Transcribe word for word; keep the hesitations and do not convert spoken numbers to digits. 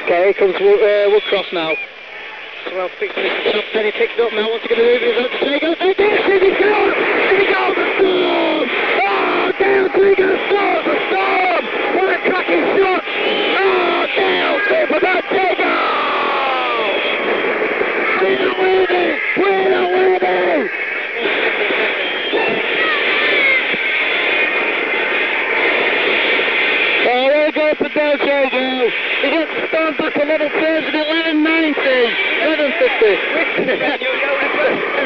Okay, here comes Wood, uh, Woodcross now. Well, fixing this top ten, he picked up now. What's he going to do? He's about to take it. There it is! Is he goal? Is he goal? The Storm! Oh, Dale Trigger scores the Storm! What a cracking shot! Oh, Dale Trigger, that's a goal! We're winning! We're winning! Oh, there goes for Dale Trigger. He gets the Storm back a little further at eleven ninety. eleven fifty.